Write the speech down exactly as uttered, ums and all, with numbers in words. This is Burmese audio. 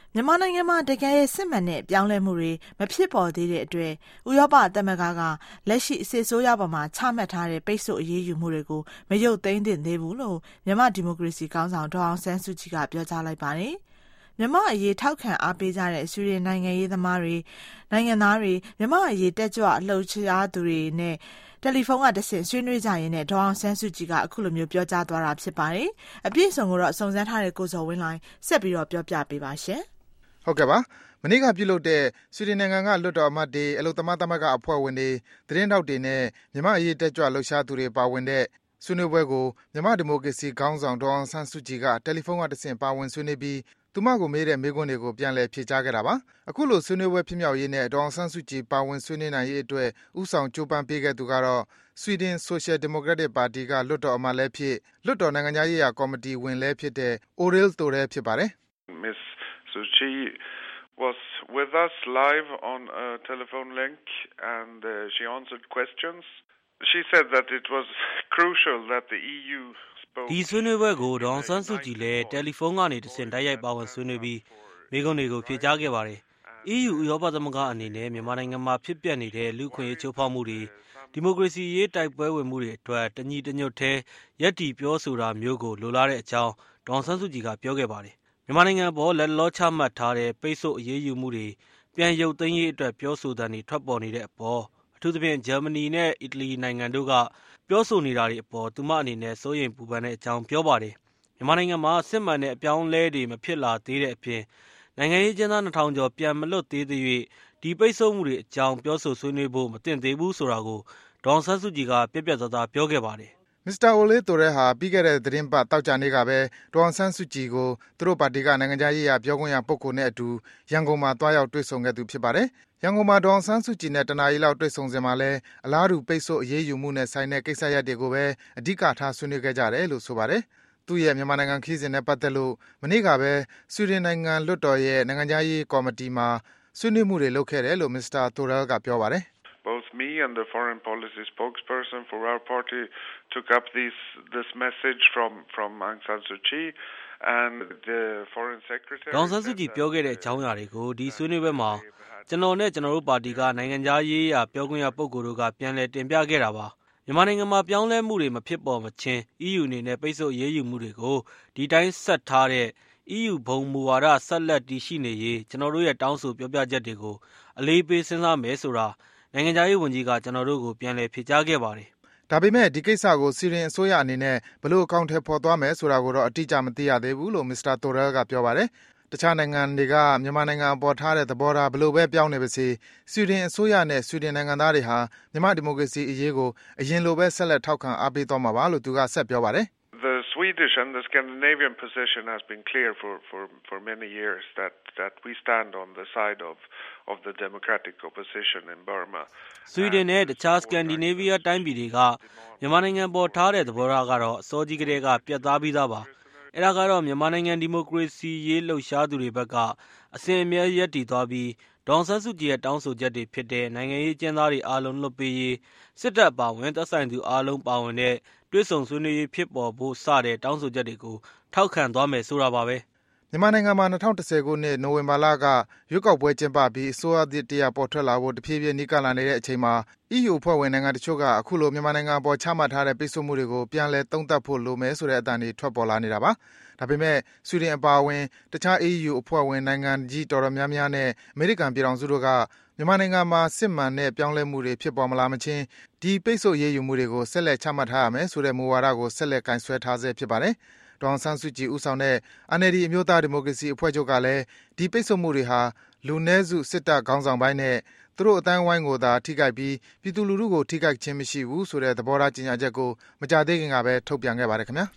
မြန်မာနိုင်ငံမှာတကယ်စစ်မှန်တဲ့ပြောင်းလဲမှုတွေမဖြစ်ပေါ်သေးတဲ့အတွက်ဥရောပသမဂ္ဂကလက်ရှိစစ်ဆိုးရပေါ်မှာချမှတ်ထားတဲ့ပိတ်ဆို့အရေးယူမှုတွေကိုမရုပ်သိမ်းသင့်သေးဘူးလို့မြန်မာဒီမိုကရေစီခေါင်းဆောင်ဒေါ်အောင်ဆန်းစုကြည်ကပြောကြားလိုက်ပါတယ်။မြန်မာအရေးထောက်ခံအားပေးကြတဲ့ဆွီဒင်နိုင်ငံရေးသမားတွေနိုင်ငံသားတွေမြန်မာအရေးတက်ကြွလှုပ်ရှားသူတွေနဲ့တယ်လီဖုန်းကတဆင့်ဆွေးနွေးကြရင်းနဲ့ဒေါ်အောင်ဆန်းစုကြည်ကအခုလိုမျိုးပြောကြားသွားတာဖြစ်ပါတယ်။အပြည့်အစုံကိုတော့စုံစမ်းထားတဲ့ကိုဇော်ဝင်းလိုင်းဆက်ပြီးတော့ပြောပြပေးပါရှင်။ဟုတ်ကဲ့ပါမနေ့ကပြုလုပ်တဲ့ဆွီဒင်နိုင်ငံကလွှတ်တော်အမတ်တွေအလုံသမားသမဂ္ဂအဖွဲ့ဝင်တွေသတင်းတောက်တွေနဲ့မြန်မာအရေးတက်ကြွလှုပ်ရှားသူတွေပါဝင်တဲ့ဆွေးနွေးပွဲကိုမြန်မာဒီမိုကရေစီခေါင်းဆောင်ဒေါ်အောင်ဆန်းစုကြည်ကတယ်လီဖုန်းကတဆင့်ပါဝင်ဆွေးနွေးပြီးသူမကိုမေးတဲ့မေးခွန်းတွေကိုပြန်လည်ဖြေကြားခဲ့တာပါအခုလိုဆွေးနွေးပွဲဖြစ်မြောက်ရေးနဲ့ဒေါ်အောင်ဆန်းစုကြည်ပါဝင်ဆွေးနွေးနိုင်ရေးအတွက်ဥဆောင်ကြိုးပမ်းပေးခဲ့သူကတော့ဆွီဒင်ဆိုရှယ်ဒီမိုကရက်တစ်ပါတီကလွှတ်တော်အမတ်လည်းဖြစ်လွှတ်တော်နိုင်ငံသားရေးရာကော်မတီဝင်လည်းဖြစ်တဲ့ Oril Thorer ဖြစ်ပါတယ် Miss Suchi was with us live on a telephone link and uh, she answered questions. She said that it was crucial that the E U spoke. ဒီဆွေးနွေးပွဲကိုဒေါ်အောင်ဆန်းစုကြည်လည်းတယ်လီဖုန်းကနေတဆင့်တိုက်ရိုက်ပါဝင်ဆွေးနွေးပြီးမိကုံးတွေကိုဖြေကြားခဲ့ပါတယ်။ E U ဥရောပသမဂ္ဂအနေနဲ့မြန်မာနိုင်ငံမှာဖြစ်ပျက်နေတဲ့လူ့ခွင့်ရေးချိုးဖောက်မှုတွေဒီမိုကရေစီရေးတိုက်ပွဲဝင်မှုတွေအတွက်တညီတညွတ်ထဲရက်တီပြောဆိုတာမျိုးကိုလိုလားတဲ့အကြောင်းဒေါ်အောင်ဆန်းစုကြည်ကပြောခဲ့ပါတယ်။မြန်မာနိုင်ငံပေါ်လက်လောချမှတ်ထားတဲ့ပိတ်ဆို့အရေးယူမှုတွေပြန်ရုပ်သိမ်းရေးအတွက်ပြောဆိုတဲ့နေထွက်ပေါ်နေတဲ့အပေါ်အထူးသဖြင့်ဂျာမနီနဲ့အီတလီနိုင်ငံတို့ကပြောဆိုနေတာတွေအပေါ်သူမအနေနဲ့စိုးရိမ်ပူပန်တဲ့အကြောင်းပြောပါတယ်။မြန်မာနိုင်ငံမှာစစ်မှန်တဲ့အပြောင်းအလဲတွေမဖြစ်လာသေးတဲ့အပြင်နိုင်ငံရေးကျန်းသားနှစ်ထောင်ကျော်ပြန်မလွတ်သေးသေး၍ဒီပိတ်ဆို့မှုတွေအကြောင်းပြောဆိုဆွေးနွေးဖို့မသင့်သေးဘူးဆိုတာကိုဒေါ်အောင်ဆန်းစုကြည်ကပြက်ပြက်သားသားပြောခဲ့ပါတယ်မစ္စတာအိုလေးတိုရဲဟာပြီးခဲ့တဲ့သတင်းပတ်တောက်ကြနေ့ကပဲဒေါ်အောင်ဆန်းစုကြည်ကိုသူတို့ပါတီကနိုင်ငံခြားရေးရာပြောခွင့်ရပုဂ္ဂိုလ်နဲ့အတူရန်ကုန်မှာတွားရောက်တွေ့ဆုံခဲ့သူဖြစ်ပါတယ်။ရန်ကုန်မှာဒေါ်အောင်ဆန်းစုကြည်နဲ့တနားရီလောက်တွေ့ဆုံစဉ်မှာလည်းအလားတူပိတ်ဆို့အရေးယူမှုနဲ့ဆိုင်တဲ့ကိစ္စရပ်တွေကိုပဲအဓိကထားဆွေးနွေးခဲ့ကြတယ်လို့ဆိုပါတယ်။သူ့ရဲ့မြန်မာနိုင်ငံခရီးစဉ်နဲ့ပတ်သက်လို့မနေ့ကပဲဆွီဒင်နိုင်ငံလွှတ်တော်ရဲ့နိုင်ငံခြားရေးကော်မတီမှာဆွေးနွေးမှုတွေလုပ်ခဲ့တယ်လို့မစ္စတာတိုရဲကပြောပါတယ်။ Both me and the foreign policy spokesperson for our party took up this this message from from Aung San Suu Kyi and the foreign secretary ဒေါ်အောင်ဆန်းစုကြည်ပြောခဲ့တဲ့အကြောင်းအရာတွေကိုဒီဆွေးနွေးပွဲမှာကျွန်တော်နဲ့ကျွန်တော်တို့ပါတီကနိုင်ငံခြားရေးရာပြောခွင့်ရပုဂ္ဂိုလ်တို့ကပြန်လည်တင်ပြခဲ့တာပါမြန်မာနိုင်ငံမှာပြောင်းလဲမှုတွေမဖြစ်ပေါ်မချင်း E U အနေနဲ့ပိတ်ဆို့အရေးယူမှုတွေကိုဒီတိုင်းဆက်ထားတဲ့ E U ဘုံမူဝါဒဆက်လက်တည်ရှိနေရေးကျွန်တော်တို့ရဲ့တောင်းဆိုပြောပြချက်တွေကိုအလေးပေးစဉ်းစားမယ်ဆိုတာနိုင်ငံခြားရေးဝန်ကြီးကကျွန်တော်တို့ကိုပြန်လည်ဖြေကြားခဲ့ပါတယ်။ဒါပေမဲ့ဒီကိစ္စကိုစီရင်အစိုးရအနေနဲ့ဘယ်လိုအကောင့်ထဲပေါ်သွားမယ်ဆိုတာကိုတော့အတိအကျမသိရသေးဘူးလို့မစ္စတာတိုရဲကပြောပါတယ်။တခြားနိုင်ငံတွေကမြန်မာနိုင်ငံအပေါ်ထားတဲ့သဘောထားဘယ်လိုပဲပြောင်းနေပါစေဆွီဒင်အစိုးရနဲ့ဆွီဒင်နိုင်ငံသားတွေဟာမြန်မာဒီမိုကရေစီအရေးကိုအရင်လိုပဲဆက်လက်ထောက်ခံအားပေးသွားမှာပါလို့သူကဆက်ပြောပါတယ်။ The Swedish and the Scandinavian position has been clear for for for many years that that we stand on the side of of the democratic opposition in Burma. ဆွီဒင်နဲ့တခြားစကန်ဒီနေးဗီးယားတိုင်းပြည်တွေကမြန်မာနိုင်ငံပေါ်ထားတဲ့သဘောထားကတော့အစောကြီးကတည်းကပြတ်သားပြီးသားပါ။အဲ့ဒါကတော့မြန်မာနိုင်ငံဒီမိုကရေစီရေးလှုပ်ရှားသူတွေဘက်ကအစဉ်အမြဲရပ်တည်သွားပြီးဒေါ်ဆန်းစုကြည်ရဲ့တောင်းဆိုချက်တွေဖြစ်တဲ့နိုင်ငံရေးကျင်းသားတွေအားလုံးလွတ်ပေးရေးစစ်တပ်ပါဝင်သက်ဆိုင်သူအားလုံးပါဝင်တဲ့တွဲဆုံဆွေးနွေးရေးဖြစ်ပေါ်ဖို့စတဲ့တောင်းဆိုချက်တွေကိုထောက်ခံသွားမယ်ဆိုတာပါပဲမြန်မာနိုင်ငံမှာ၂၀၁၀ခုနှစ်နိုဝင်ဘာလကရွေးကောက်ပွဲကျင်းပပြီးအစိုးရသစ်တရပ်ပေါ်ထွက်လာဖို့တဖြည်းဖြည်းနီးကပ်လာနေတဲ့အချိန်မှာ E U အဖွဲ့ဝင်နိုင်ငံတချို့ကအခုလိုမြန်မာနိုင်ငံအပေါ်ချမှတ်ထားတဲ့ပိတ်ဆို့မှုတွေကိုပြန်လည်သုံးသပ်ဖို့လိုမယ်ဆိုတဲ့အသံတွေထွက်ပေါ်လာနေတာပါ။ဒါပေမဲ့ဆွီဒင်အပါအဝင်တခြား E U အဖွဲ့ဝင်နိုင်ငံကြီးတော်တော်များများနဲ့အမေရိကန်ပြည်ထောင်စုတို့ကမြန်မာနိုင်ငံမှာစစ်မှန်တဲ့ပြောင်းလဲမှုတွေဖြစ်ပေါ်မလာမချင်းဒီပိတ်ဆို့ရေးယူမှုတွေကိုဆက်လက်ချမှတ်ထားရမယ်ဆိုတဲ့မူဝါဒကိုဆက်လက်ကင်ဆွဲထားဆဲဖြစ်ပါတယ်။ဒေါ်အောင်ဆန်းစုကြည်ဦးဆောင်တဲ့ N L D အမျိုးသားဒီမိုကရေစီအဖွဲ့ချုပ်ကလည်းဒီပိတ်ဆို့မှုတွေဟာလူနည်းစုစစ်တပ်ခေါင်းဆောင်ပိုင်းနဲ့သူတို့အတိုင်းဝိုင်းကိုသာထိခိုက်ပြီးပြည်သူလူထုကိုထိခိုက်ခြင်းမရှိဘူးဆိုတဲ့သဘောထားကြေညာချက်ကိုမကြသေးခင်ကပဲထုတ်ပြန်ခဲ့ပါတယ်ခင်ဗျာ။